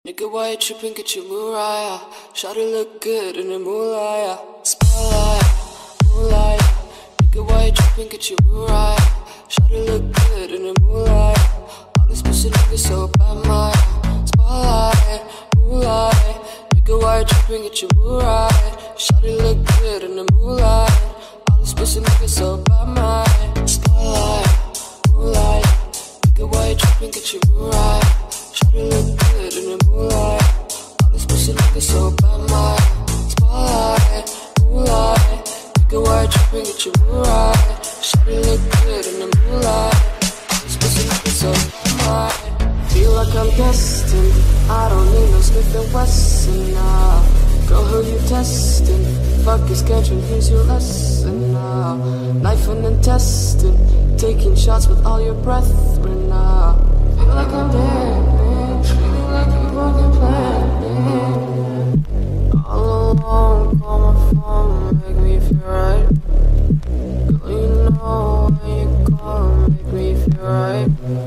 Nigga, why you tripping? Get your Mariah. Shawty look good in the moonlight. Spotlight, moonlight. Nigga, why you tripping? Get your Mariah. Shawty look good in the moonlight. All these pussy niggas so bad, my spotlight, moonlight. Nigga, why you tripping? Get your Mariah. Shawty look good in the moonlight. All these pussy niggas so bad, my spotlight, moonlight. Nigga, why you tripping? Get your Mariah. Shawty look good in the moonlight. All these pussy niggas so bad, my spotlight, moonlight. Nigga, why you tripping? Get your Mariah. Shawty look good in the moonlight. All these pussy niggas so bad, my. Feel like I'm destined. I don't need no Smith & Wesson now. Girl, who you testing? Fuck your schedule, here's your lesson now. Knife and intestine, taking shots with all your brethren now. Feel like I'm dead, man. Feel like I'm broken planet. All alone, call my phone, make me feel right. Girl, you know when you call, make me feel right.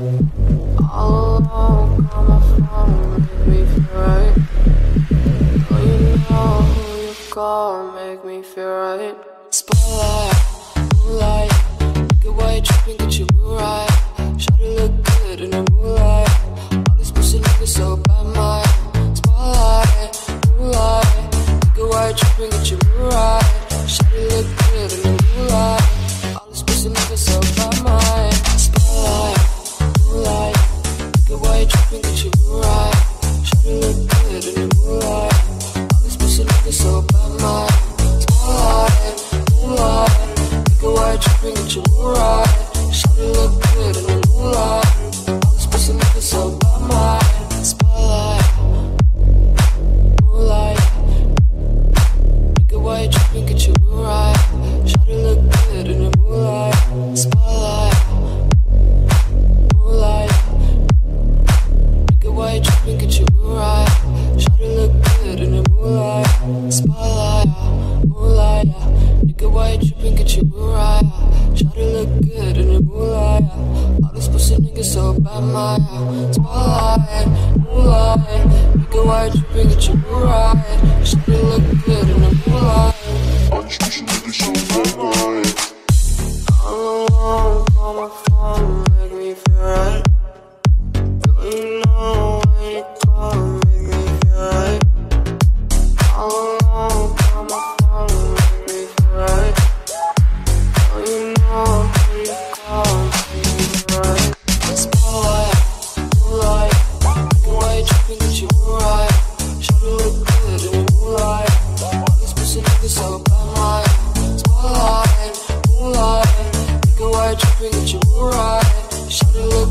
All alone, call my phone, make me feel right. Girl, you know who you call, make me feel right. Spotlight, moonlight. Nigga, why you tripping? Get your Mariah. Shawty look good in the moonlight. All these pussy niggas so bad, my spotlight, moonlight. Nigga, why you tripping? Get your Mariah. Shawty look good in the moonlight. All these pussy niggas so bad, my spotlight, moonlight. Nigga, why you tripping? Get your Mariah. Shawty look good in the moonlight. All these pussy niggas so bad, my spotlight, moonlight. Nigga, why you tripping? Get your Mariah. Shawty look good in the moonlight. All these pussy niggas so bad, my spotlight, moonlight. Nigga, why you tripping? Get your Mariah. Shawty look good in the moonlight. Spotlight, moonlight. Nigga, why you tripping? Get your Mariah. Shawty look good in the moonlight. Spotlight, moonlight. Nigga, why you tripping? Get your Mariah. Shawty look good in the moonlight. All these pussy niggas so bad, my spotlight, moonlight. Nigga, why you tripping? Get your Mariah. Shawty look good in the moonlight. All these pussy niggas so bad, my. All alone, call my phone, make me feel right. Girl, you know when you call, make me feel right. All alone, call my phone, make me feel right. Girl, you know when you call, make me feel right. Spotlight, moonlight. Nigga, why you tripping? Get your Mariah. Shawty look good in the moonlight. All these pussy niggas so bad, my spotlight, moonlight. Nigga, why you tripping? Get your Mariah. Shawty look